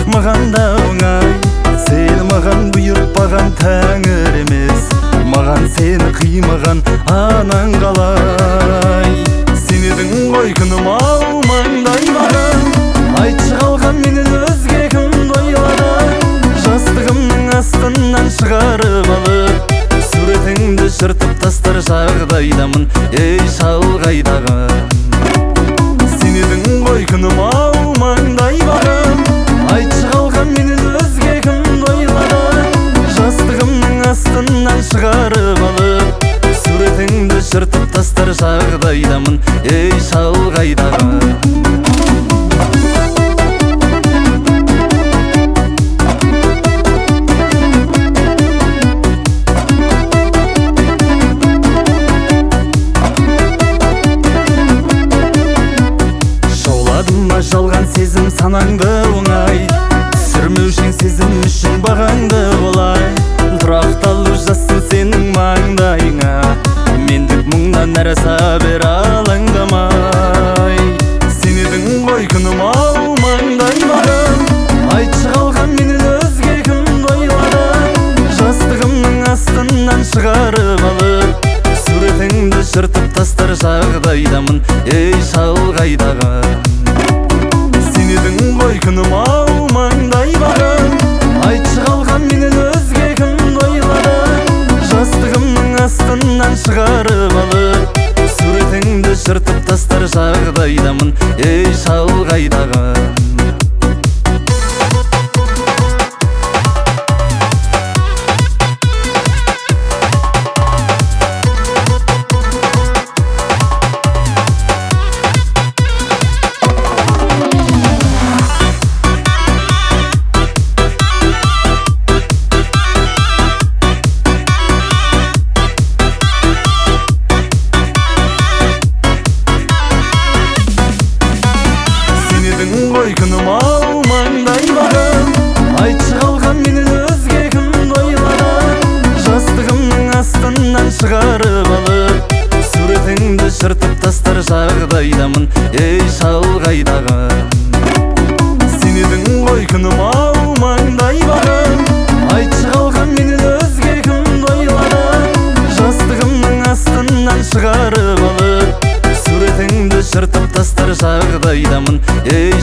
маған да оңай. Сені маған бұйыртпаған тәңір емес, маған сені қимаған анаң қалай. Сен едің ғой күнім ау маңдай маған, айтшы қалған менен өзге кімді ойладың. Жастығымның астынан шығарып алып, суретіңді жыртып тастар жағдайдамын, ей шалғайдағы. Сен едің ғой күнім ау маңдай маған, айтшы қалған менен өзге кімді ойладың. Жастығымның астынан шығарып алып, суретіңді жыртып тастар жағдайдамын, ей шалғайдағы. Жалған сезім санаңды оңай, түсірмеушің сезім үшін бағаңды олай. Тұрақталу жассын сенің маңдайыңа, мендік мұңнан нәраса бер алаңдамай. Сен едің ғой күнім ау маңдай маған, айтшы қалған менен өзге кімді ойладың. Жастығымның астынан шығарып алып, суретіңді жыртып тастар жағдайдамын, ей шалғайдағы. Сен едің ғой күнім ау маңдай маған, айтшы қалған менен өзге кімді ойладың. Жастығымның астынан шығарып алып, суретіңді жыртып тастар жағдайдамын, ей шалғайдағы. Ғой күнім ау маңдай маған, айтшы қалған менен өзге кімді ойладың. Жастығымның астынан шығарып алып, суретіңді жыртып тастар жағдайдамын, ей шалғайдағы. Сен едің ғой күнім ау маңдай маған, айтшы қалған менен өзге кімді ойладың. Жастығымның астынан шығарып алып, суретіңді жыртып тастар жағдайдамын, ей